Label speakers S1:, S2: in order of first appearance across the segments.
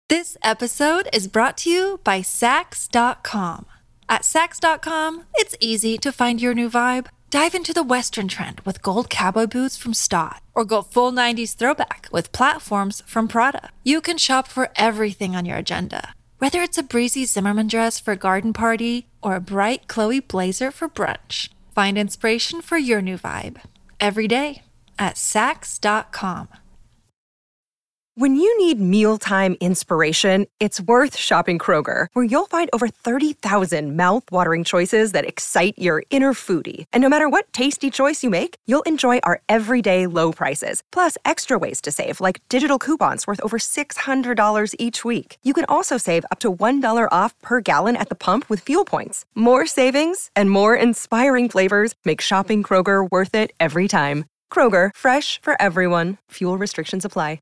S1: This episode is brought to you by Sax.com. At Sax.com, it's easy to find your new vibe. Dive into the Western trend with gold cowboy boots from Stott, or go full 90s throwback with platforms from Prada. You can shop for everything on your agenda, whether it's a breezy Zimmermann dress for a garden party or a bright Chloe blazer for brunch. Find inspiration for your new vibe every day at Sax.com.
S2: When you need mealtime inspiration, it's worth shopping Kroger, where you'll find over 30,000 mouth-watering choices that excite your inner foodie. And no matter what tasty choice you make, you'll enjoy our everyday low prices, plus extra ways to save, like digital coupons worth over $600 each week. You can also save up to $1 off per gallon at the pump with fuel points. More savings and more inspiring flavors make shopping Kroger worth it every time. Kroger, fresh for everyone. Fuel restrictions apply.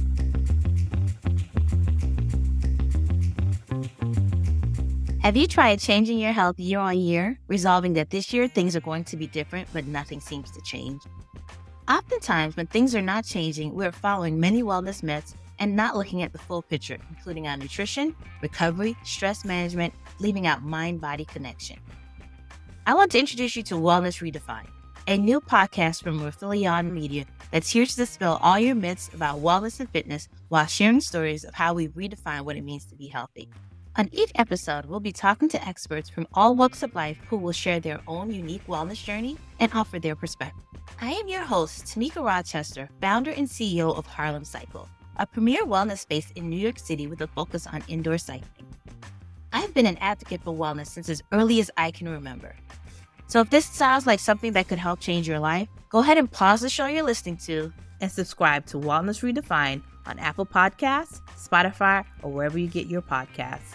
S3: Have you tried changing your health year on year, resolving that this year things are going to be different, but nothing seems to change? Oftentimes, when things are not changing, we're following many wellness myths and not looking at the full picture, including our nutrition, recovery, stress management, leaving out mind-body connection. I want to introduce you to Wellness Redefined, a new podcast from Rathilion Media that's here to dispel all your myths about wellness and fitness while sharing stories of how we redefine what it means to be healthy. On each episode, we'll be talking to experts from all walks of life who will share their own unique wellness journey and offer their perspective. I am your host, Tamika Rochester, founder and CEO of Harlem Cycle, a premier wellness space in New York City with a focus on indoor cycling. I've been an advocate for wellness since as early as I can remember. So if this sounds like something that could help change your life, go ahead and pause the show you're listening to and subscribe to Wellness Redefined on Apple Podcasts, Spotify, or wherever you get your podcasts.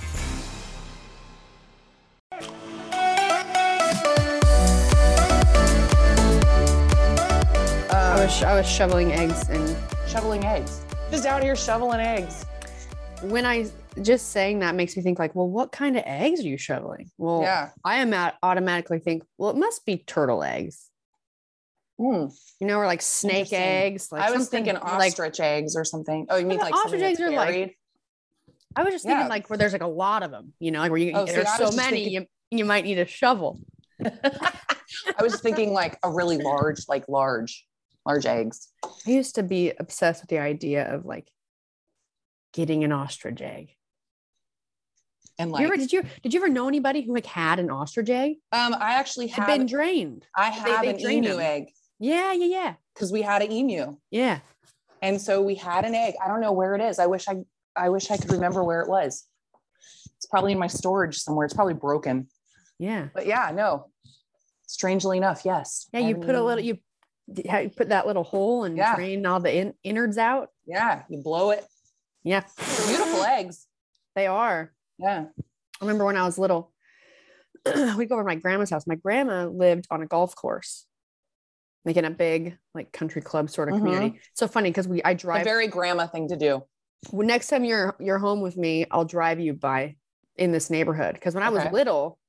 S4: I was shoveling eggs and
S5: shoveling eggs. Just out here shoveling eggs.
S4: When I just saying that makes me think like, well, what kind of eggs are you shoveling? Well, yeah. Automatically think, well, it must be turtle eggs. You know, or like snake eggs. Like
S5: I was thinking ostrich eggs or something. Oh, you mean like ostrich eggs are like?
S4: I was just thinking like where there's like a lot of them. You know, like where you there's so many, you might need a shovel.
S5: I was thinking like a really large eggs.
S4: I used to be obsessed with the idea of like getting an ostrich egg. And like, did you ever know anybody who like had an ostrich egg?
S5: I actually have
S4: been drained.
S5: I have an emu egg.
S4: Yeah.
S5: Because we had an emu.
S4: Yeah.
S5: And so we had an egg. I don't know where it is. I wish I could remember where it was. It's probably in my storage somewhere. It's probably broken.
S4: Yeah.
S5: But yeah, no. Strangely enough, yes.
S4: Yeah, you put that little hole and drain all the innards out.
S5: Yeah, you blow it.
S4: Yeah.
S5: They're beautiful eggs.
S4: They are.
S5: Yeah.
S4: I remember when I was little, we'd go over to my grandma's house. My grandma lived on a golf course, like in a big like country club sort of community. So funny because I drive.
S5: A very grandma thing to do.
S4: Well, next time you're home with me, I'll drive you by in this neighborhood. Because when I was little,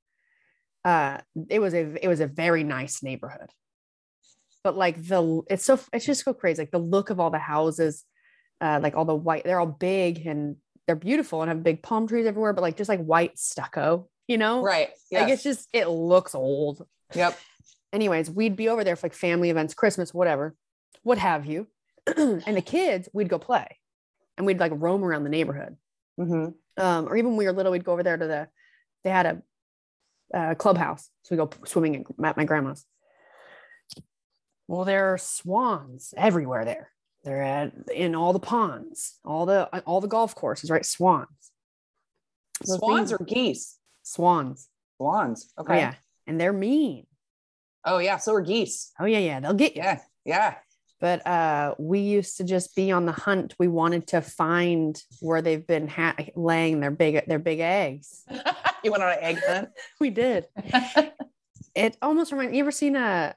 S4: it was a very nice neighborhood. But like it's just so crazy. Like the look of all the houses, like all the white, they're all big and they're beautiful and have big palm trees everywhere, but like just like white stucco, you know?
S5: Right. Yes.
S4: Like it looks old.
S5: Yep.
S4: Anyways, we'd be over there for like family events, Christmas, whatever, what have you. And the kids, we'd go play and we'd like roam around the neighborhood. Or even when we were little, we'd go over there they had a clubhouse. So we go swimming at my grandma's. Well, there are swans everywhere there. They're in all the ponds, all the golf courses, right? Swans.
S5: Swans or geese?
S4: Swans.
S5: Swans. Okay.
S4: Oh, yeah. And they're mean.
S5: Oh yeah. So are geese.
S4: Oh yeah. They'll get you.
S5: Yeah.
S4: But we used to just be on the hunt. We wanted to find where they've been laying their big eggs.
S5: You went on an egg hunt?
S4: We did. It almost reminds you ever seen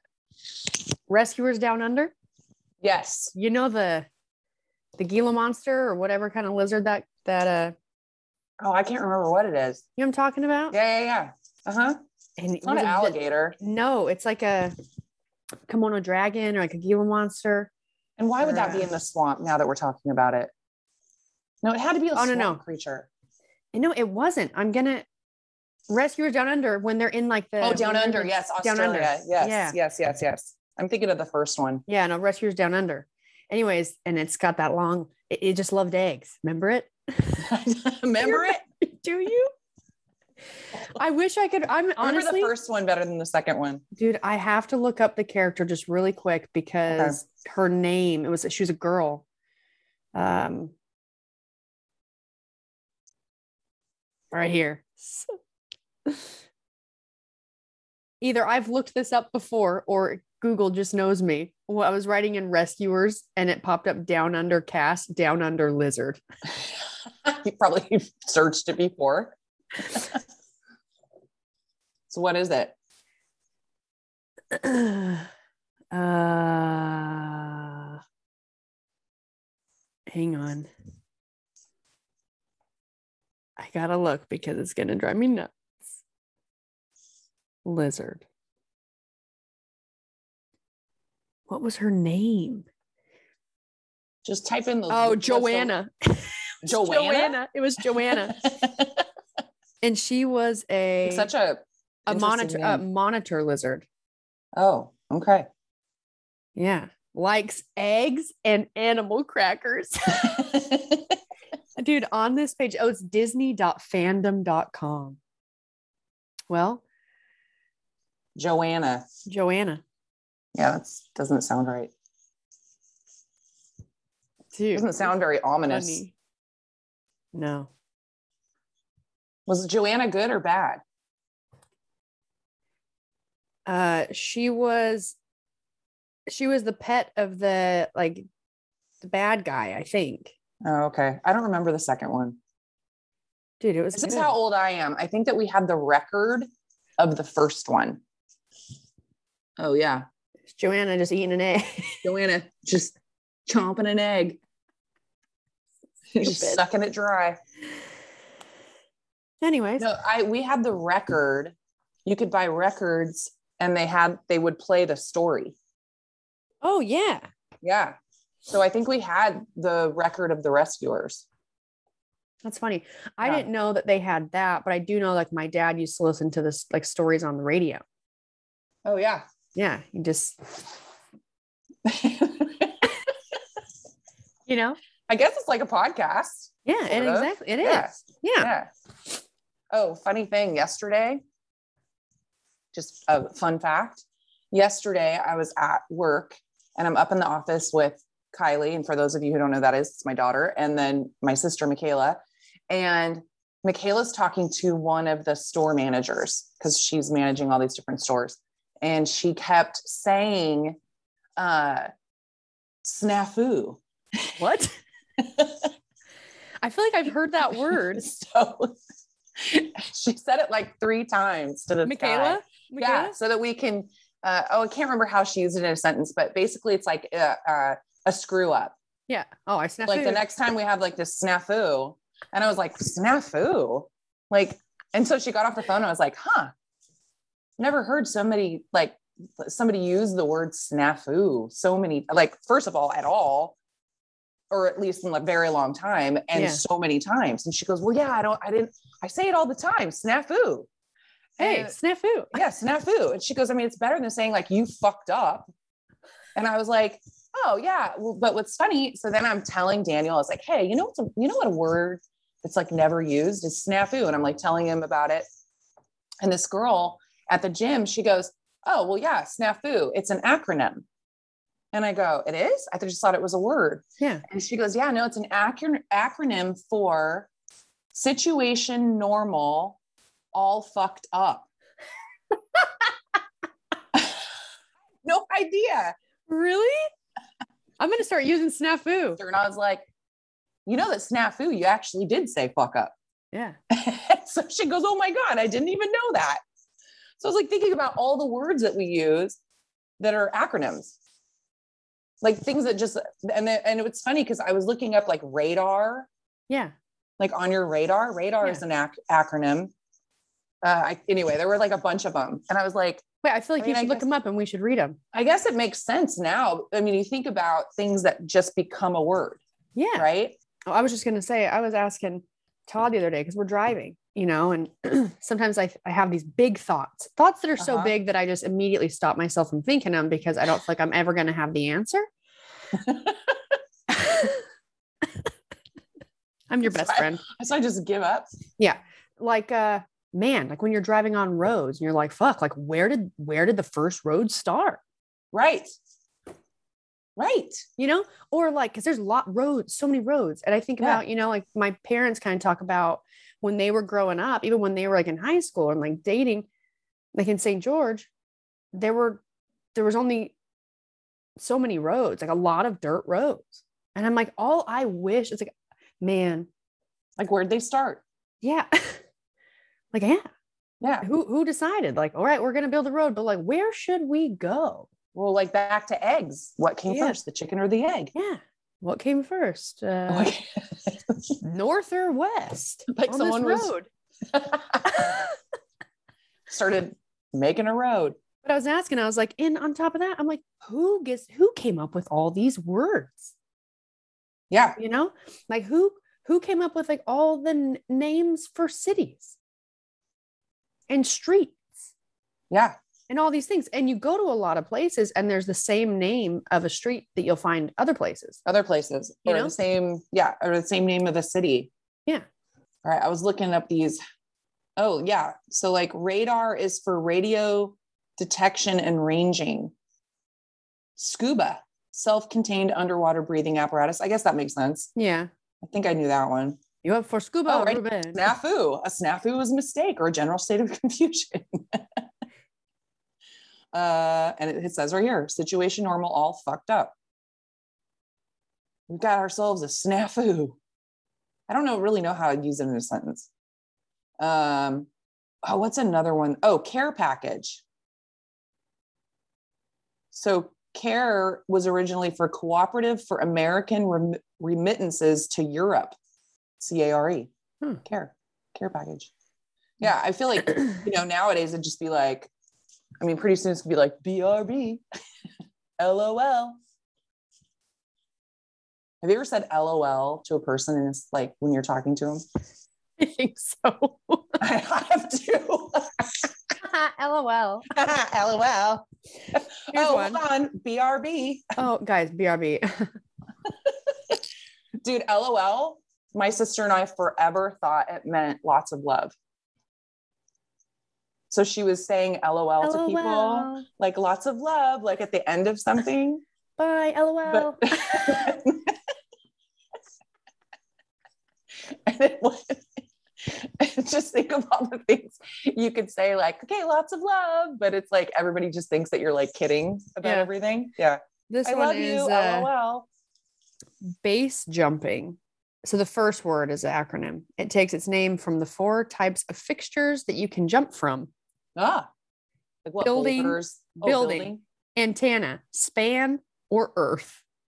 S4: Rescuers Down Under?
S5: Yes.
S4: You know the Gila monster or whatever kind of lizard that
S5: oh, I can't remember what it is.
S4: You know what I'm talking about?
S5: Yeah. And it's not an alligator.
S4: No, it's like a Komodo dragon or like a Gila monster.
S5: And why would that be in the swamp now that we're talking about it? No, it had to be a
S4: Oh, no,
S5: swamp
S4: no.
S5: creature.
S4: No, it wasn't. I'm gonna Rescuers Down Under when they're in like the
S5: Down under. Yes,
S4: Down Under.
S5: Australia. Yes. I'm thinking of the first one.
S4: Yeah, no, Rescuers Down Under. Anyways, and it's got that long. It just loved eggs. Remember it?
S5: Remember it?
S4: Do you? I wish I could. I'm
S5: Remember
S4: honestly,
S5: the first one better than the second one.
S4: dude. I have to look up the character just really quick because her name. She was a girl. Right here. Either I've looked this up before or Google just knows me. Well, I was writing in Rescuers and it popped up Down Under cast, Down Under lizard.
S5: You probably searched it before. So what is it?
S4: Hang on. I gotta look because it's gonna drive me nuts. Lizard. What was her name?
S5: Just type in those.
S4: Oh, Joanna.
S5: Joanna?
S4: It was Joanna. And she was
S5: Such a
S4: monitor lizard.
S5: Oh, okay.
S4: Yeah. Likes eggs and animal crackers. Dude, on this page, it's disney.fandom.com. Well,
S5: Joanna.
S4: Yeah,
S5: that doesn't sound right.
S4: Dude,
S5: Doesn't sound very ominous.
S4: funny. No.
S5: Was Joanna good or bad?
S4: She was the pet of the bad guy, I think.
S5: Oh, okay. I don't remember the second one.
S4: Dude, it was
S5: This is
S4: good.
S5: how old I am. I think that we had the record of the first one. Oh, yeah.
S4: It's Joanna just eating an egg.
S5: Joanna just chomping an egg. Just
S4: Stupid.
S5: sucking it dry.
S4: Anyways.
S5: No, we had the record. You could buy records and they would play the story.
S4: Oh, yeah.
S5: Yeah. So I think we had the record of the Rescuers.
S4: That's funny. I
S5: Yeah.
S4: didn't know that they had that, but I do know my dad used to listen to this stories on the radio.
S5: Oh, yeah.
S4: Yeah. He just,
S5: I guess it's like a podcast.
S4: yeah,
S5: Sort
S4: and
S5: of.
S4: exactly. It is.
S5: Yeah.
S4: Yeah.
S5: Yeah. Oh, funny thing. Yesterday, just a fun fact. Yesterday, I was at work and I'm up in the office with Kylie. And for those of you who don't know, that is, it's my daughter. And then my sister, Michaela. And Michaela's talking to one of the store managers because she's managing all these different stores. And she kept saying, snafu.
S4: What? I feel like I've heard that word.
S5: So she said it like 3 times to the
S4: Michaela?
S5: Yeah, so that we can, I can't remember how she used it in a sentence, but basically it's like a screw up.
S4: Yeah. Oh, I snafu.
S5: Like the next time we have like this snafu. And I was like, snafu? Like, and so she got off the phone and I was like, never heard somebody use the word snafu so many, like, first of all, at all, or at least in a very long time and so many times. And she goes, well, yeah, I say it all the time, snafu.
S4: Hey, snafu.
S5: Yeah, snafu. And she goes, I mean, it's better than saying like you fucked up. And I was like, oh yeah. Well, but what's funny, so then I'm telling Daniel, I was like, hey, you know what a word that's like never used is snafu. And I'm like telling him about it. And this girl at the gym, she goes, oh, well, yeah, snafu. It's an acronym. And I go, it is? I just thought it was a word.
S4: Yeah.
S5: And she goes, yeah, no, it's an acronym for situation normal, all fucked up. No idea.
S4: Really? I'm going to start using snafu.
S5: And I was like, you know that snafu, you actually did say fuck up.
S4: Yeah.
S5: So she goes, oh my God, I didn't even know that. So I was like thinking about all the words that we use that are acronyms. Like things that just, and it's funny because I was looking up like radar.
S4: Yeah.
S5: Like on your radar. Radar is an acronym. Anyway, there were like a bunch of them. And I was like,
S4: wait, I feel like you should look them up and we should read them.
S5: I guess it makes sense now. I mean, you think about things that just become a word.
S4: Yeah.
S5: Right.
S4: Oh, I was just going to say, I was asking Todd the other day because we're driving, and sometimes I have these big thoughts that are so big that I just immediately stop myself from thinking them because I don't feel like I'm ever going to have the answer. I'm your best friend.
S5: So I just give up.
S4: Yeah. Like, man, like when you're driving on roads and you're like, fuck, like where did the first road start?
S5: Right.
S4: Or like, cause there's so many roads. And I think about, like my parents kind of talk about when they were growing up, even when they were like in high school and like dating, like in St. George, there was only so many roads, like a lot of dirt roads. And I'm like, all I wish it's like, man,
S5: like where'd they start?
S4: Yeah. Like, yeah. Who decided like, all right, we're going to build a road, but like, where should we go?
S5: Well, like back to eggs. What came first, the chicken or the egg?
S4: Yeah. What came first? North or west?
S5: Like
S4: on
S5: someone
S4: this road.
S5: Started making a road.
S4: But I was asking, I was like, and on top of that, I'm like, who came up with all these words?
S5: Yeah.
S4: Like who came up with like all the names for cities and streets?
S5: Yeah.
S4: And all these things. And you go to a lot of places and there's the same name of a street that you'll find other places.
S5: Or the same name of a city.
S4: Yeah.
S5: All right. I was looking up these. Oh yeah. So like radar is for radio detection and ranging. Scuba, self-contained underwater breathing apparatus. I guess that makes sense.
S4: Yeah.
S5: I think I knew that one.
S4: You up for scuba?
S5: Oh, right. Snafu. A snafu is a mistake or a general state of confusion. And it says right here, situation normal, all fucked up. We've got ourselves a snafu. I don't really know how I'd use it in a sentence. What's another one? Oh, care package. So CARE was originally for Cooperative for American Remittances to Europe. CARE. Care package. Yeah, I feel like, nowadays it'd just be like, pretty soon it's gonna be like BRB, LOL. Have you ever said LOL to a person and it's like when you're talking to them?
S4: I think so.
S5: I have to.
S4: LOL.
S5: LOL.
S4: Here's one.
S5: Hold on. BRB.
S4: Oh, guys, BRB.
S5: Dude, LOL. My sister and I forever thought it meant lots of love. So she was saying LOL to people, like lots of love, like at the end of something.
S4: Bye, LOL.
S5: Just think of all the things you could say, like, okay, lots of love, but it's like everybody just thinks that you're like kidding about everything. Yeah.
S4: This
S5: I
S4: one
S5: love
S4: is
S5: you, LOL.
S4: Base jumping. So the first word is an acronym. It takes its name from the 4 types of fixtures that you can jump from.
S5: Like what,
S4: building, building, antenna, span, or earth.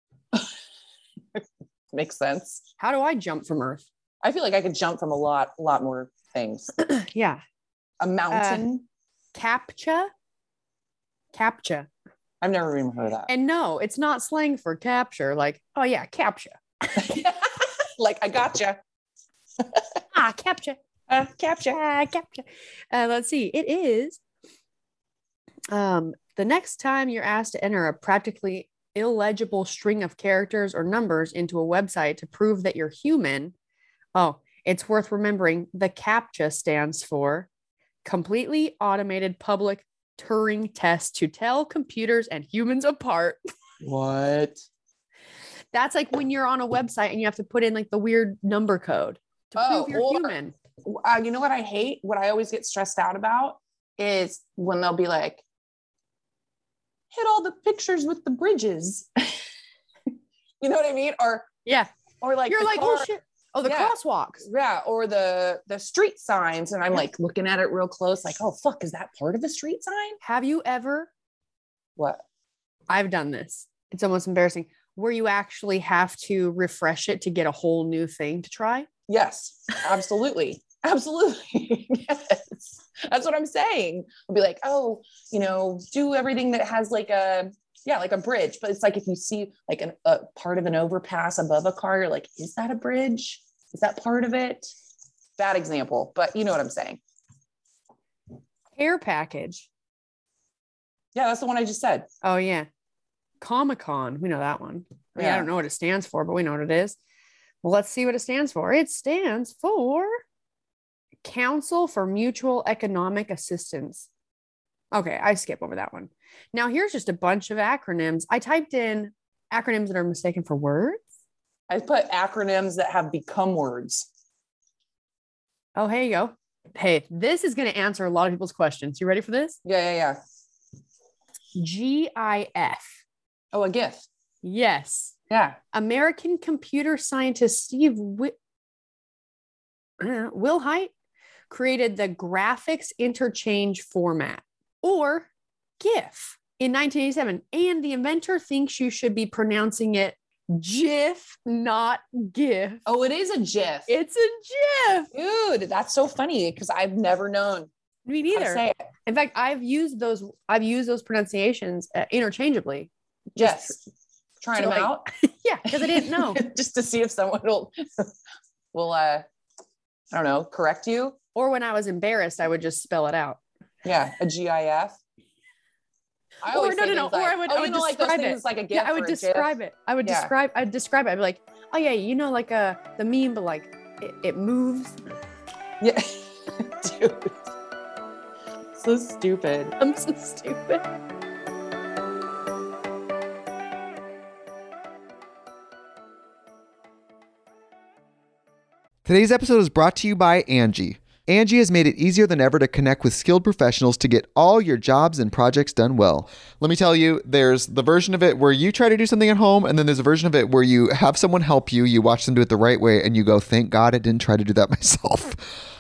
S5: Makes sense.
S4: How do I jump from earth?
S5: I feel like I could jump from a lot more things.
S4: Yeah.
S5: A mountain.
S4: Captcha.
S5: I've never even heard of that.
S4: And no, it's not slang for capture. Like, oh yeah, captcha.
S5: Like, I gotcha.
S4: Captcha.
S5: Captcha.
S4: Let's see. It is the next time you're asked to enter a practically illegible string of characters or numbers into a website to prove that you're human. Oh, it's worth remembering the CAPTCHA stands for Completely Automated Public Turing Test to Tell Computers and Humans Apart.
S5: What?
S4: That's like when you're on a website and you have to put in like the weird number code to prove you're human.
S5: You know what I hate? What I always get stressed out about is when they'll be like, hit all the pictures with the bridges. You know what I mean? Or like
S4: you're like, oh shit. Oh, the crosswalks.
S5: Yeah. Or the street signs. And I'm like looking at it real close, like, oh fuck, is that part of a street sign?
S4: Have you ever?
S5: What?
S4: I've done this. It's almost embarrassing. Where you actually have to refresh it to get a whole new thing to try.
S5: Yes, absolutely. Absolutely. Yes. That's what I'm saying. I'll be like, oh, do everything that has like a bridge. But it's like, if you see like a part of an overpass above a car, you're like, is that a bridge? Is that part of it? Bad example, but you know what I'm saying.
S4: Care package.
S5: Yeah, that's the one I just said.
S4: Oh yeah. Comic-Con. We know that one. I mean, I don't know what it stands for, but we know what it is. Well, let's see what it stands for. It stands for Council for Mutual Economic Assistance. Okay, I skip over that one. Now, here's just a bunch of acronyms. I typed in acronyms that are mistaken for words.
S5: I put acronyms that have become words.
S4: Oh, here you go. Hey, this is going to answer a lot of people's questions. You ready for this?
S5: Yeah.
S4: GIF.
S5: Oh, a GIF.
S4: Yes.
S5: Yeah.
S4: American computer scientist Steve Wilhite created the graphics interchange format, or GIF, in 1987. And the inventor thinks you should be pronouncing it GIF, not GIF.
S5: Oh, it is a GIF.
S4: It's a GIF.
S5: Dude, that's so funny because I've never known.
S4: Me neither.
S5: How to say it.
S4: In fact, I've used those pronunciations interchangeably.
S5: Yes. Trying them out.
S4: Yeah, because I didn't know.
S5: Just to see if someone will I don't know, correct you.
S4: Or when I was embarrassed, I would just spell it out.
S5: Yeah, a GIF. I always
S4: no.
S5: Like,
S4: or I would describe
S5: like those
S4: it.
S5: things like a GIF.
S4: Yeah, I would describe it. I'd describe it. I'd be like, oh yeah, like the meme, but like it moves.
S5: Yeah. Dude. So stupid.
S4: I'm so stupid.
S6: Today's episode is brought to you by Angie. Angie has made it easier than ever to connect with skilled professionals to get all your jobs and projects done well. Let me tell you, there's the version of it where you try to do something at home, and then there's a version of it where you have someone help you, you watch them do it the right way, and you go, thank God I didn't try to do that myself.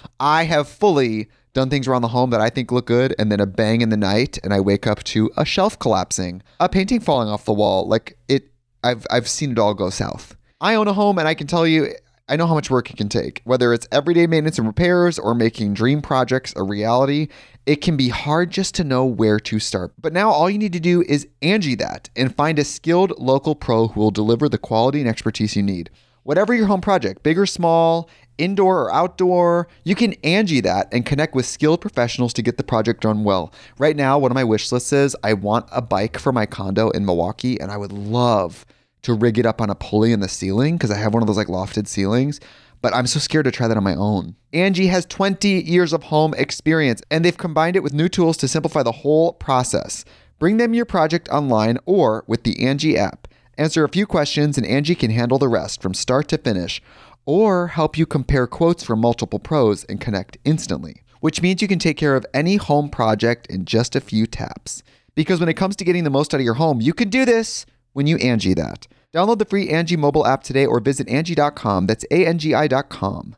S6: I have fully done things around the home that I think look good, and then a bang in the night, and I wake up to a shelf collapsing, a painting falling off the wall. Like I've seen it all go south. I own a home, and I can tell you, I know how much work it can take. Whether it's everyday maintenance and repairs or making dream projects a reality, it can be hard just to know where to start. But now all you need to do is Angie that and find a skilled local pro who will deliver the quality and expertise you need. Whatever your home project, big or small, indoor or outdoor, you can Angie that and connect with skilled professionals to get the project done well. Right now, one of my wish lists is I want a bike for my condo in Milwaukee, and I would love to rig it up on a pulley in the ceiling because I have one of those like lofted ceilings, but I'm so scared to try that on my own. Angie has 20 years of home experience, and they've combined it with new tools to simplify the whole process. Bring them your project online or with the Angie app. Answer a few questions and Angie can handle the rest from start to finish, or help you compare quotes from multiple pros and connect instantly, which means you can take care of any home project in just a few taps. Because when it comes to getting the most out of your home, you can do this when you Angie that. Download the free Angie mobile app today or visit Angie.com. That's ANGI.com.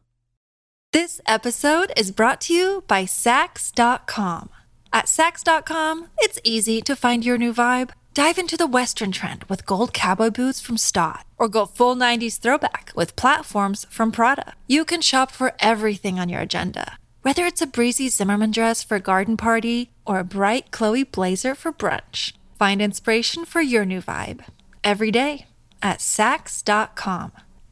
S1: This episode is brought to you by Sax.com. At Sax.com, it's easy to find your new vibe. Dive into the Western trend with gold cowboy boots from Stott, or go full 90s throwback with platforms from Prada. You can shop for everything on your agenda, whether it's a breezy Zimmermann dress for a garden party or a bright Chloe blazer for brunch. Find inspiration for your new vibe every day at Sax.com.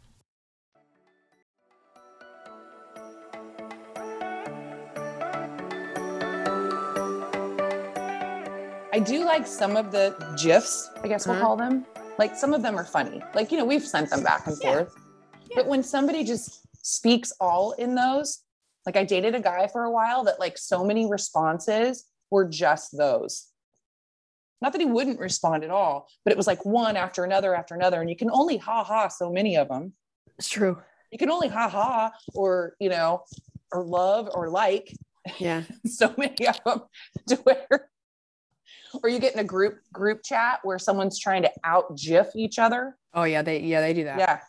S5: I do like some of the GIFs, I guess we'll call them. Like some of them are funny. Like, we've sent them back and forth. Yeah. But when somebody just speaks all in those, like I dated a guy for a while that like so many responses were just those. Not that he wouldn't respond at all, but it was like one after another, and you can only ha so many of them.
S4: It's true.
S5: You can only ha or, or love or like.
S4: Yeah.
S5: So many of them to where, or you get in a group chat where someone's trying to out GIF each other.
S4: Oh yeah, they do that.
S5: Yeah.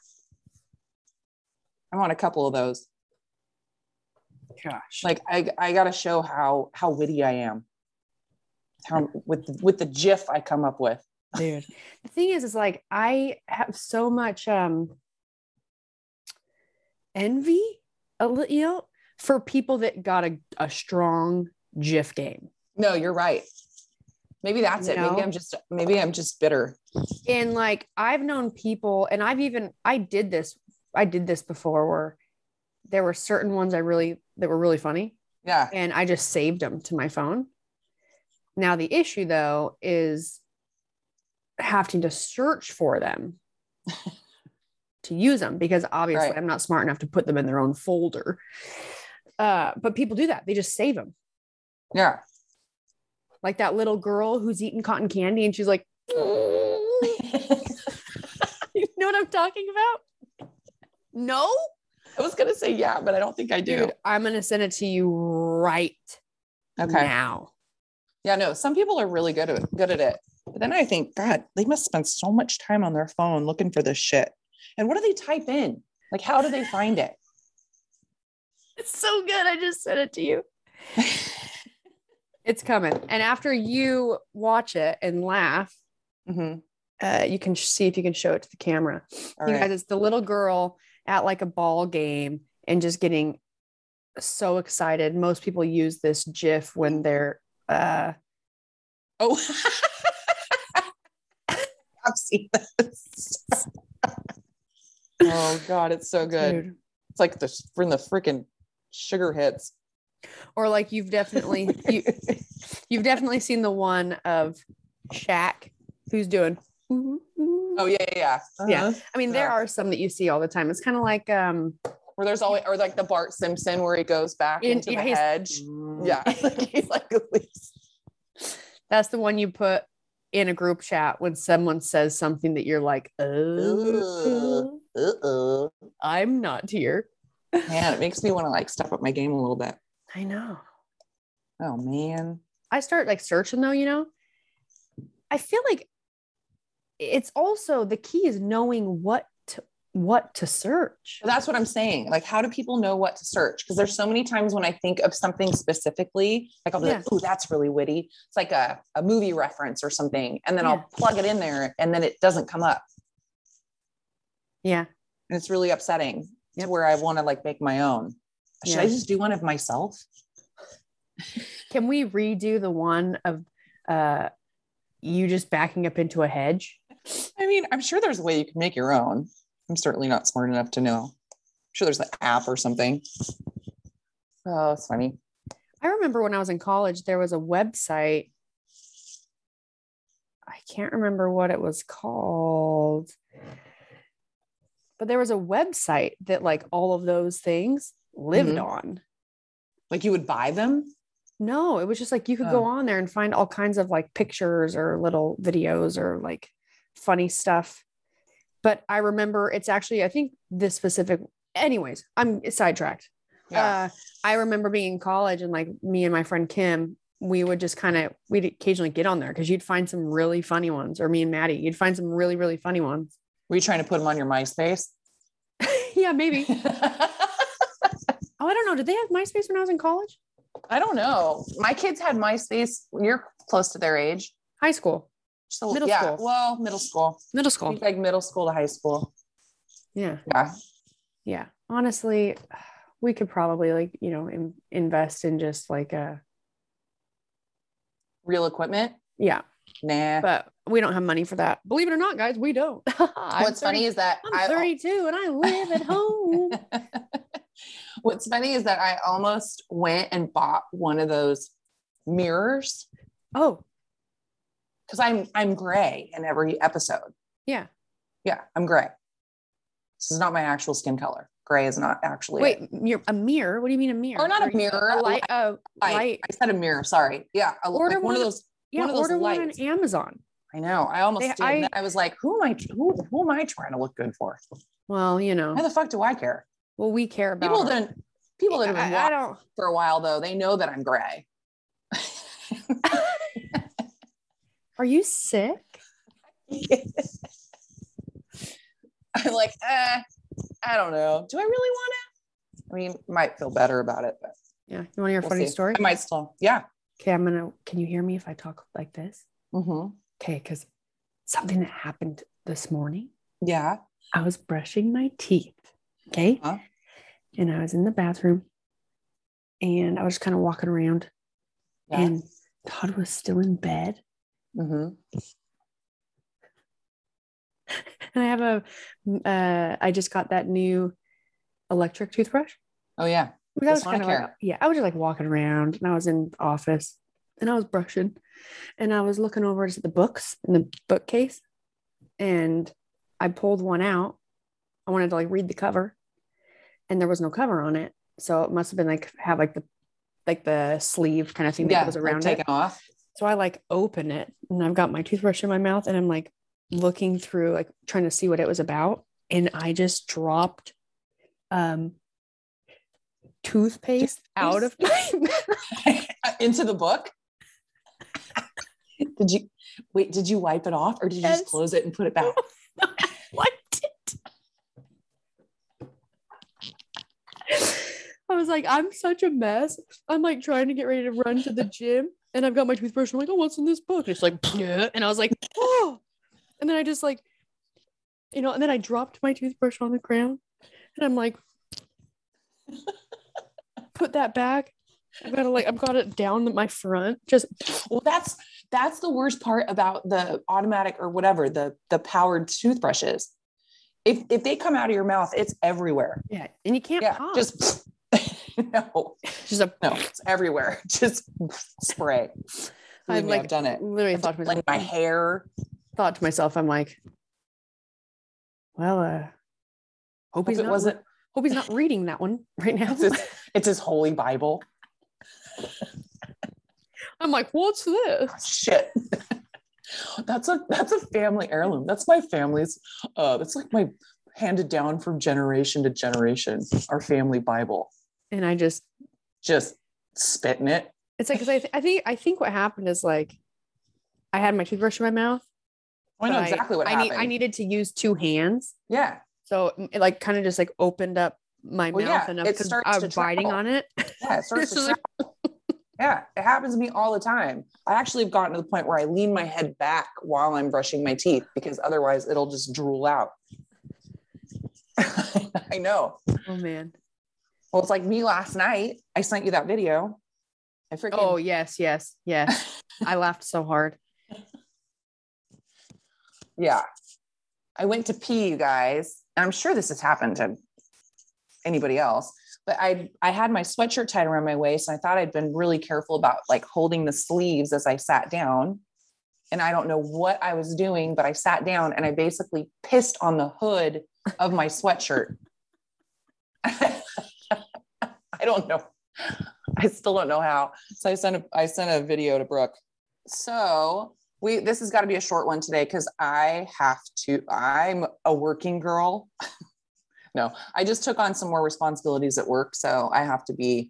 S5: I want a couple of those.
S4: Gosh.
S5: Like I got to show how witty I am. How with the GIF I come up with.
S4: Dude. The thing is like I have so much envy, for people that got a strong GIF game.
S5: No, you're right. Maybe that's it. Maybe I'm just bitter.
S4: And like, I've known people, and I did this before, where there were certain ones that were really funny.
S5: Yeah.
S4: And I just saved them to my phone. Now, the issue though, is having to search for them to use them, because obviously I'm not smart enough to put them in their own folder. But people do that. They just save them.
S5: Yeah.
S4: Like that little girl who's eating cotton candy and she's like, you know what I'm talking about? No?
S5: I was going to say, yeah, but I don't think I do.
S4: Dude, I'm going to send it to you right now.
S5: Yeah, no, some people are really good at it. But then I think, God, they must spend so much time on their phone looking for this shit. And what do they type in? Like, how do they find it?
S4: It's so good. I just sent it to you. It's coming. And after you watch it and laugh, you can see if you can show it to the camera. Guys, it's the little girl at like a ball game and just getting so excited. Most people use this GIF when they're
S5: I've seen this. Oh God, it's so good. Dude. It's like when the freaking sugar hits.
S4: Or like you've definitely seen the one of Shaq who's doing.
S5: Oh yeah. Uh-huh.
S4: Yeah. I mean, there are some that you see all the time. It's kind of like
S5: where there's always, or like the Bart Simpson where he goes back into the hedge. Yeah. He's like, at least.
S4: That's the one you put in a group chat when someone says something that you're like, I'm not here.
S5: Man, it makes me want to like step up my game a little bit.
S4: I know.
S5: Oh man.
S4: I start like searching though, you know. I feel like it's also the key is knowing what to search.
S5: That's what I'm saying. Like, how do people know what to search? Because there's so many times when I think of something specifically, like I'll be like, oh, that's really witty. It's like a movie reference or something. And then I'll plug it in there and then it doesn't come up.
S4: Yeah.
S5: And it's really upsetting to where I want to like make my own. Should I just do one of myself?
S4: Can we redo the one of you just backing up into a hedge?
S5: I mean, I'm sure there's a way you can make your own. I'm certainly not smart enough to know. I'm sure there's an app or something. Oh, it's funny.
S4: I remember when I was in college, there was a website. I can't remember what it was called, but there was a website that like all of those things lived on.
S5: Like you would buy them?
S4: No, it was just like you could go on there and find all kinds of like pictures or little videos or like funny stuff. But I remember it's actually, I think this specific, anyways, I'm sidetracked. Yeah. I remember being in college and like me and my friend Kim, we'd occasionally get on there because you'd find some really funny ones, or me and Maddie, you'd find some really, really funny ones.
S5: Were you trying to put them on your MySpace?
S4: Yeah, maybe. Oh, I don't know. Did they have MySpace when I was in college?
S5: I don't know. My kids had MySpace. You're close to their age.
S4: High school.
S5: So middle school. Well, middle school.
S4: Middle school.
S5: Like middle school to high school.
S4: Yeah.
S5: Yeah.
S4: Yeah. Honestly, we could probably like, invest in just like a
S5: real equipment.
S4: Yeah.
S5: Nah.
S4: But we don't have money for that. Believe it or not, guys, we don't.
S5: What's funny is that
S4: I'm 32 and I live at home.
S5: What's funny is that I almost went and bought one of those mirrors.
S4: Oh.
S5: Because I'm gray in every episode.
S4: Yeah.
S5: Yeah, I'm gray. This is not my actual skin color. Gray is not actually.
S4: Wait, a mirror? What do you mean a mirror?
S5: Or not a mirror.
S4: A light.
S5: I said a mirror. Sorry. Yeah.
S4: Order
S5: one of those.
S4: Yeah,
S5: one of those
S4: order
S5: lights.
S4: one on Amazon.
S5: I know. I almost did. And then I was like, who am I trying to look good for?
S4: Well,
S5: How the fuck do I care?
S4: Well, we care about
S5: people that have been watching for a while though, they know that I'm gray.
S4: Are you sick?
S5: I'm like, I don't know. Do I really want to? I mean, might feel better about it, but
S4: yeah. You want to hear a funny story?
S5: I might still. Yeah.
S4: Okay. Can you hear me if I talk like this?
S5: Mm-hmm.
S4: Okay. Cause something that happened this morning. and I was kind of walking around, and Todd was still in bed.
S5: Mm-hmm.
S4: And I just got that new electric toothbrush.
S5: Oh yeah.
S4: I was kind of like, I was just like walking around, and I was in the office, and I was brushing, and I was looking over at the books in the bookcase, and I pulled one out. I wanted to like read the cover, and there was no cover on it, so it must have been have the sleeve kind of thing that goes around
S5: taken off.
S4: So I like open it, and I've got my toothbrush in my mouth, and I'm like looking through, like trying to see what it was about, and I just dropped toothpaste out of my mouth
S5: into the book. Did you wipe it off, or did you just close it and put it back?
S4: No, I wiped it. I was like, I'm such a mess. I'm like trying to get ready to run to the gym, and I've got my toothbrush. I'm like, oh, what's in this book? And it's like, yeah. And I was like, oh. And then I just like, and then I dropped my toothbrush on the ground, and I'm like, put that back. I've got it down my front.
S5: Well, that's the worst part about the automatic or whatever, the powered toothbrushes. If they come out of your mouth, it's everywhere.
S4: Yeah. And you can't pop.
S5: Just no. It's everywhere. Just spray. I've done it.
S4: Literally thought to myself,
S5: like my hair.
S4: Thought to myself, I'm like, well, hope he's not reading that one right now.
S5: It's his holy Bible.
S4: I'm like, what's this?
S5: Oh, shit. That's a family heirloom. That's my family's. That's like my handed down from generation to generation. Our family Bible. And
S4: I just
S5: spit in it.
S4: It's like, because I think what happened is like, I had my toothbrush in my mouth.
S5: I know exactly what happened.
S4: I needed to use two hands.
S5: Yeah.
S4: So it like kind of just like opened up my mouth enough because I was biting on it.
S5: Yeah, it starts to travel. Yeah, it happens to me all the time. I actually have gotten to the point where I lean my head back while I'm brushing my teeth because otherwise it'll just drool out. I know.
S4: Oh man.
S5: Well, it's like me last night. I sent you that video.
S4: Oh yes. I laughed so hard.
S5: Yeah. I went to pee, you guys. And I'm sure this has happened to anybody else, but I had my sweatshirt tied around my waist, and I thought I'd been really careful about like holding the sleeves as I sat down. And I don't know what I was doing, but I sat down and I basically pissed on the hood of my sweatshirt. I don't know. I still don't know how. So I sent a video to Brooke. So this has got to be a short one today because I'm a working girl. No, I just took on some more responsibilities at work. So I have to be,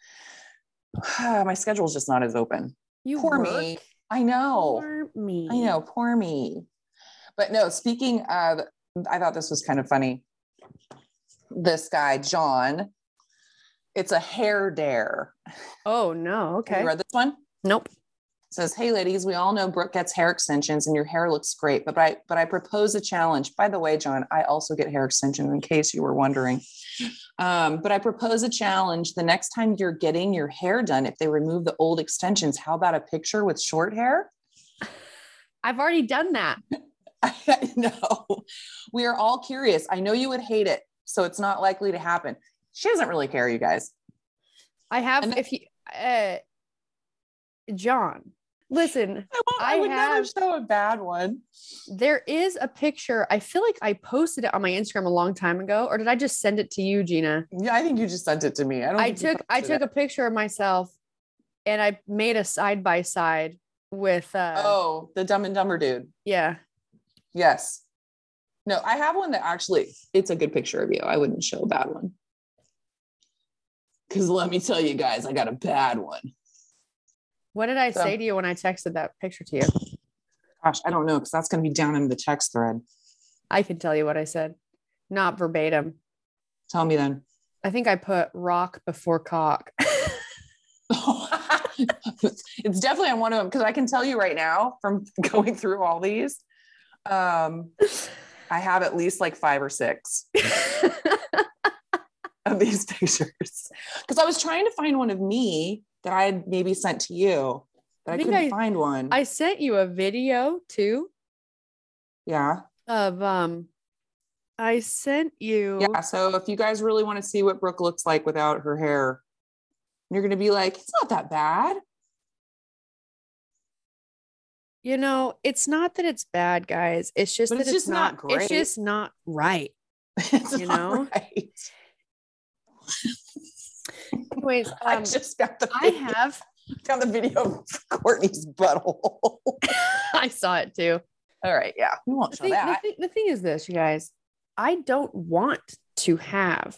S5: my schedule is just not as open. Poor me. I know.
S4: Poor me.
S5: I know. Poor me. But no, speaking of, I thought this was kind of funny. This guy, John, it's a hair dare.
S4: Oh no. Okay.
S5: Have you read this one?
S4: Nope.
S5: Says, hey ladies, we all know Brooke gets hair extensions and your hair looks great, but I propose a challenge. By the way, John, I also get hair extensions in case you were wondering. But I propose a challenge. The next time you're getting your hair done, if they remove the old extensions, how about a picture with short hair?
S4: I've already done that.
S5: I know. We are all curious. I know you would hate it, so it's not likely to happen. She doesn't really care, you guys.
S4: I have, John, listen,
S5: I would never show a bad one.
S4: There is a picture. I feel like I posted it on my Instagram a long time ago, or did I just send it to you, Gina?
S5: Yeah, I think you just sent it to me. I took
S4: a picture of myself, and I made a side by side with
S5: the Dumb and Dumber dude.
S4: Yeah.
S5: Yes. No, I have one that actually, it's a good picture of you. I wouldn't show a bad one. Because let me tell you guys, I got a bad one.
S4: What did I say to you when I texted that picture to you?
S5: Gosh, I don't know, because that's going to be down in the text thread.
S4: I can tell you what I said. Not verbatim.
S5: Tell me then.
S4: I think I put rock before cock.
S5: It's definitely on one of them, because I can tell you right now from going through all these, I have at least like 5 or 6. of these pictures because I was trying to find one of me that I had maybe sent to you, but I couldn't find one.
S4: I sent you a video too.
S5: Yeah.
S4: I sent you.
S5: Yeah. So if you guys really want to see what Brooke looks like without her hair, you're going to be like, it's not that bad.
S4: You know, it's not that it's bad, guys. It's just that it's not great. It's just not right.
S5: It's
S4: you
S5: not
S4: know?
S5: Right.
S4: Anyways,
S5: I just found the video of Courtney's butthole.
S4: I saw it too.
S5: All right. Yeah. We won't show that.
S4: The thing is this, you guys, I don't want to have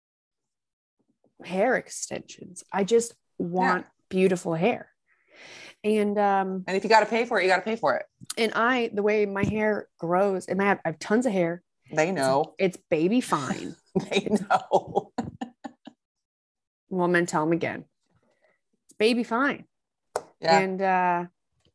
S4: hair extensions. I just want beautiful hair. And
S5: if you got to pay for it, you got to pay for it.
S4: And the way my hair grows, and I have tons of hair.
S5: They know.
S4: It's baby fine.
S5: They know.
S4: Well, I'm going to tell them again. It's baby fine.
S5: Yeah.
S4: And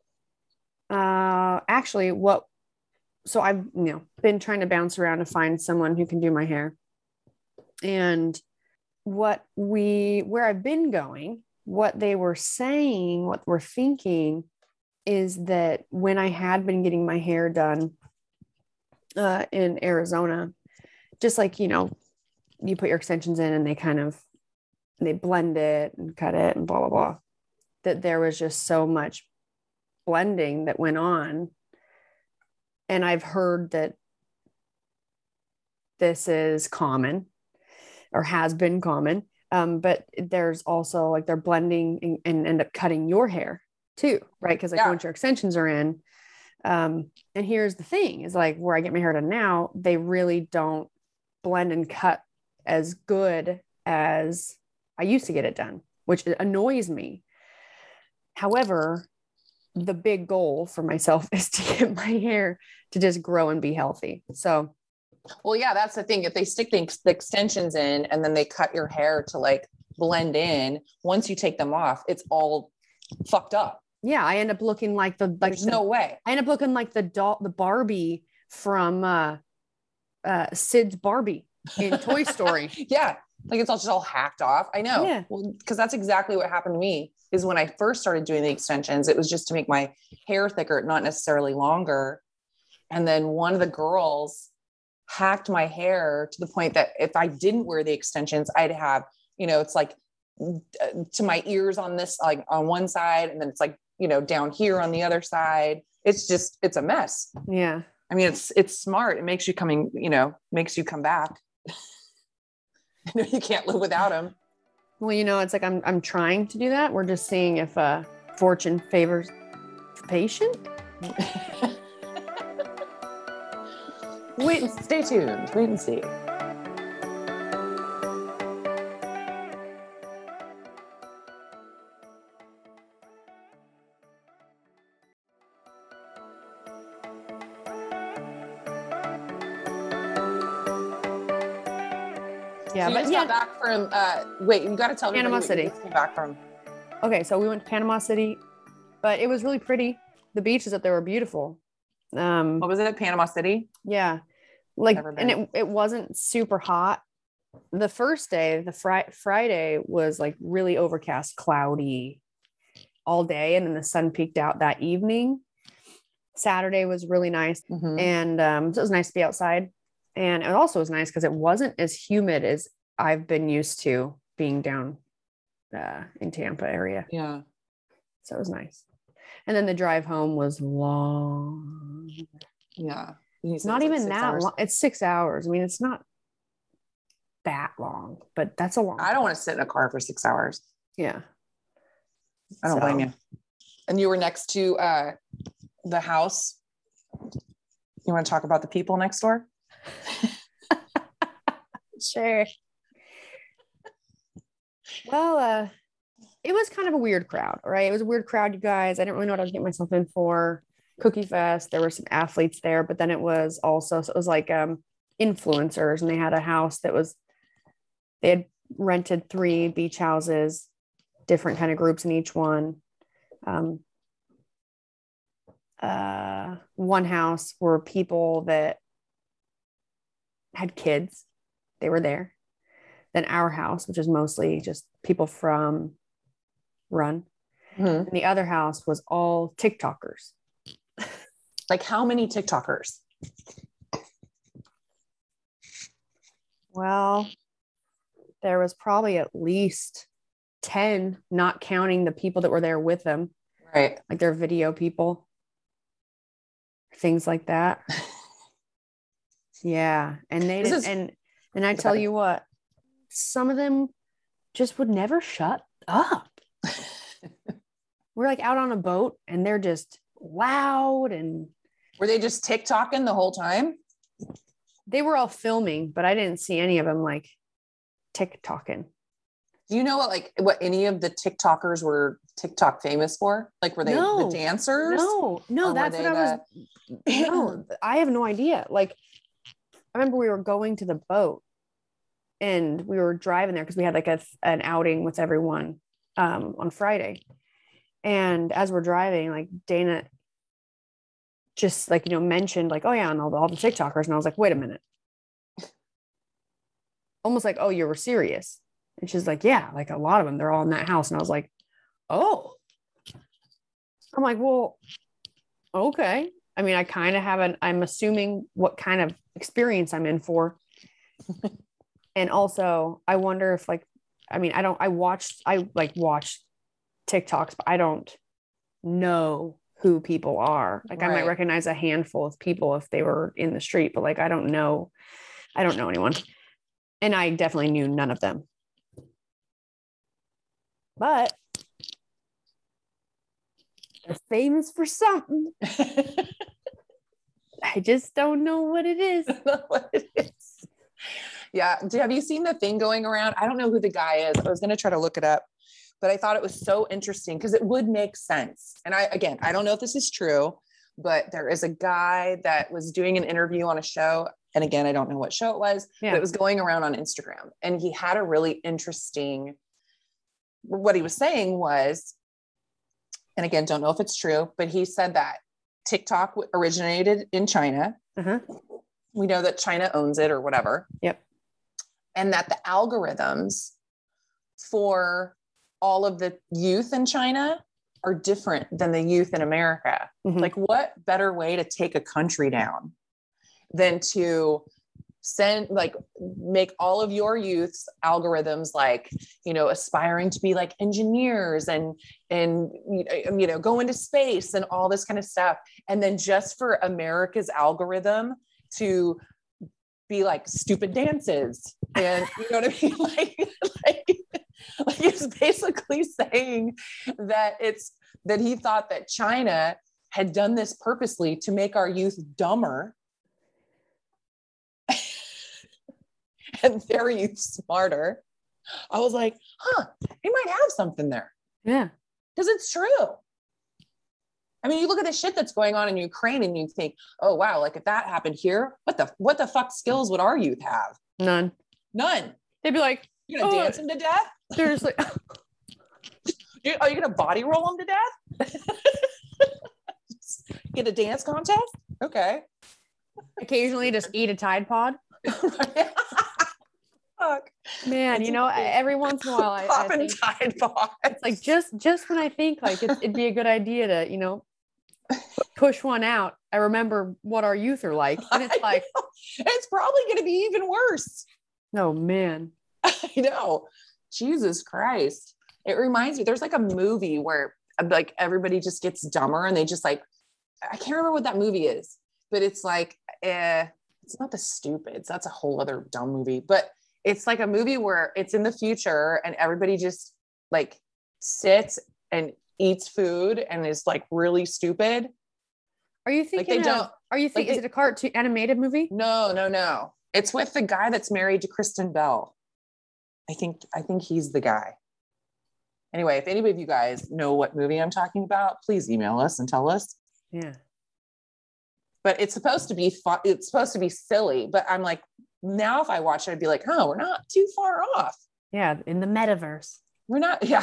S4: actually so I've, been trying to bounce around to find someone who can do my hair. And where I've been going, what they were saying, what we're thinking is that when I had been getting my hair done in Arizona, just like, you put your extensions in and they blend it and cut it and blah, blah, blah, that there was just so much blending that went on. And I've heard that this is common or has been common. But there's also like they're blending and end up cutting your hair too, right? Because like once your extensions are in, and here's the thing is like where I get my hair done now, they really don't blend and cut as good as I used to get it done, which annoys me. However, the big goal for myself is to get my hair to just grow and be healthy. So
S5: well, yeah, that's the thing. If they stick the extensions in and then they cut your hair to like blend in, once you take them off, it's all fucked up.
S4: Yeah, I end up looking like
S5: There's no way.
S4: I end up looking like the Barbie from Sid's Barbie in Toy Story.
S5: Yeah, like it's all hacked off. I know.
S4: Yeah.
S5: Well, because that's exactly what happened to me. Is when I first started doing the extensions, it was just to make my hair thicker, not necessarily longer. And then one of the girls hacked my hair to the point that if I didn't wear the extensions, I'd have, it's like to my ears on this, like on one side, and then it's like, down here on the other side. It's a mess.
S4: Yeah.
S5: I mean, it's smart. It makes you makes you come back. You can't live without them.
S4: Well, it's like I'm trying to do that. We're just seeing if fortune favors the patient.
S5: Stay tuned. Wait and see.
S4: Yeah,
S5: so you just got back from wait, you got to tell me
S4: Panama City.
S5: You came back from.
S4: Okay, so we went to Panama City, but it was really pretty. The beaches up there were beautiful.
S5: What was it? Panama City?
S4: Yeah. And it wasn't super hot. The first day, the Friday was like really overcast, cloudy all day. And then the sun peeked out that evening. Saturday was really nice.
S5: Mm-hmm.
S4: And so it was nice to be outside. And it also was nice because it wasn't as humid as I've been used to being down in Tampa area.
S5: Yeah.
S4: So it was nice. And then the drive home was long.
S5: Yeah.
S4: It's not even that long. It's 6 hours. I mean, it's not that long, but that's a long.
S5: I don't want to sit in a car for 6 hours.
S4: Yeah.
S5: I don't blame you. And you were next to the house. You want to talk about the people next door?
S4: Sure. Well, it was kind of a weird crowd, right? It was a weird crowd, you guys. I didn't really know what I was getting myself in for. Cookie Fest. There were some athletes there, but then it was like influencers, and they had a house they had rented 3 beach houses, different kind of groups in each one. One house were people that had kids. They were there. than our house, which is mostly just people from Run.
S5: Mhm.
S4: And the other house was all TikTokers.
S5: Like how many TikTokers?
S4: Well, there was probably at least 10, not counting the people that were there with them,
S5: Right.
S4: like their video people, things like that. Yeah. And they
S5: This
S4: didn't,
S5: is-
S4: and I tell you what, some of them just would never shut up. We're like out on a boat and they're just loud, and
S5: Were they just TikToking the whole time?
S4: they were all filming, but I didn't see any of them like TikToking.
S5: Do you know what any of the TikTokers were TikTok famous for? Like, were they
S4: No.
S5: the dancers?
S4: No,
S5: Or
S4: that's
S5: were
S4: what I was. No, I have no idea. Like, I remember we were going to the boat and we were driving there because we had like an outing with everyone on Friday. And as we're driving, like Dana just like, mentioned like, oh yeah, and all the TikTokers. And I was like, wait a minute. Almost like, oh, you were serious. And she's like, yeah, like a lot of them, they're all in that house. And I was like, oh. I'm like, well, okay. I mean, I kind of have I'm assuming what kind of experience I'm in for. And also I wonder if I watched TikToks, but I don't know who people are. Like I might
S5: Right.
S4: recognize a handful of people if they were in the street, but like, I don't know anyone. And I definitely knew none of them. But they're famous for something. I just don't know what it is.
S5: What it is. Yeah. Have you seen the thing going around? I don't know who the guy is. I was going to try to look it up, but I thought it was so interesting because it would make sense. And I don't know if this is true, but there is a guy that was doing an interview on a show. And again, I don't know what show it was, but it was going around on Instagram. And he had a really interesting, what he was saying was, and again, don't know if it's true, but he said that TikTok originated in China.
S4: Uh-huh.
S5: We know that China owns it or whatever.
S4: Yep.
S5: And that the algorithms for all of the youth in China are different than the youth in America.
S4: Mhm.
S5: Like, what better way to take a country down than to make all of your youth's algorithms like, aspiring to be like engineers and go into space and all this kind of stuff. And then just for America's algorithm to be like stupid dances. And you know what I mean? Like he's basically saying that he thought that China had done this purposely to make our youth dumber and their youth smarter. I was like, he might have something there.
S4: Yeah.
S5: Because it's true. I mean, you look at the shit that's going on in Ukraine and you think, oh, wow, like if that happened here, what the fuck skills would our youth have?
S4: None. They'd be like,
S5: you're going to dance them to death?
S4: They're just like,
S5: are you going to body roll them to death? Get a dance contest? Okay.
S4: occasionally just eat a Tide Pod.
S5: Fuck.
S4: Man, every once in a while I think
S5: Tide Pods.
S4: it's like just when I think like it'd be a good idea to, push one out, I remember what our youth are like. And it's like,
S5: it's probably going to be even worse.
S4: oh man.
S5: I know. Jesus Christ. It reminds me, there's like a movie where like everybody just gets dumber and they just like, I can't remember what that movie is, but it's like, it's not The Stupids. That's a whole other dumb movie, but it's like a movie where it's in the future and everybody just like sits and eats food and is like really stupid.
S4: Are you thinking is it a cartoon animated movie?
S5: No. It's with the guy that's married to Kristen Bell. I think he's the guy. Anyway, if anybody of you guys know what movie I'm talking about, please email us and tell us.
S4: Yeah.
S5: But it's supposed to be fun. It's supposed to be silly, but I'm like, now if I watch it, I'd be like, oh, we're not too far off.
S4: Yeah. In the metaverse.
S5: We're not. Yeah.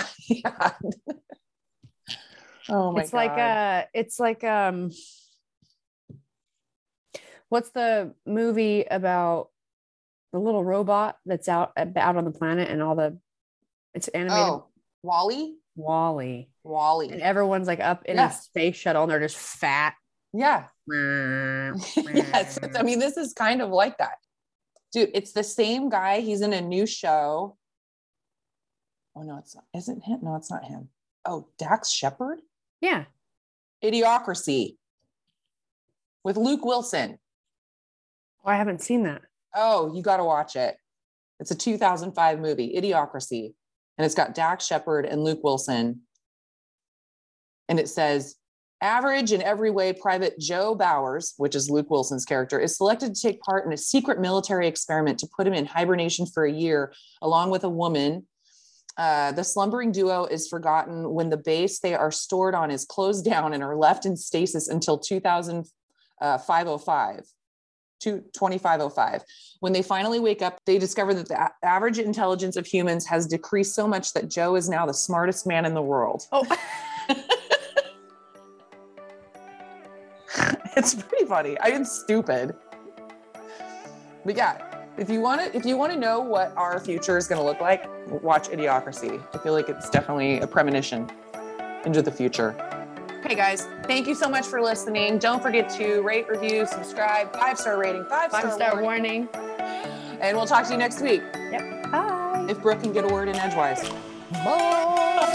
S5: Oh my God.
S4: It's like, what's the movie about The little robot that's out on the planet and it's animated.
S5: Oh, Wally.
S4: And everyone's like up in a space shuttle and they're just fat.
S5: Yeah. Yes. I mean, this is kind of like that. Dude, it's the same guy. He's in a new show. Oh, no, it's not. Isn't him? No, it's not him. Oh, Dax Shepard?
S4: Yeah.
S5: Idiocracy with Luke Wilson.
S4: Oh, I haven't seen that.
S5: Oh, you got to watch it. It's a 2005 movie, Idiocracy. And it's got Dax Shepard and Luke Wilson. And it says, average in every way, Private Joe Bowers, which is Luke Wilson's character, is selected to take part in a secret military experiment to put him in hibernation for a year, along with a woman. The slumbering duo is forgotten when the base they are stored on is closed down and are left in stasis until 2505. When they finally wake up, they discover that the average intelligence of humans has decreased so much that Joe is now the smartest man in the world.
S4: Oh,
S5: it's pretty funny. I am stupid. But yeah, if you want to know what our future is going to look like, watch Idiocracy. I feel like it's definitely a premonition into the future. Okay, guys, thank you so much for listening. Don't forget to rate, review, subscribe, 5-star rating, 5-star
S4: warning.
S5: And we'll talk to you next week.
S4: Yep. Bye.
S5: If Brooke can get a word in edgewise. Bye.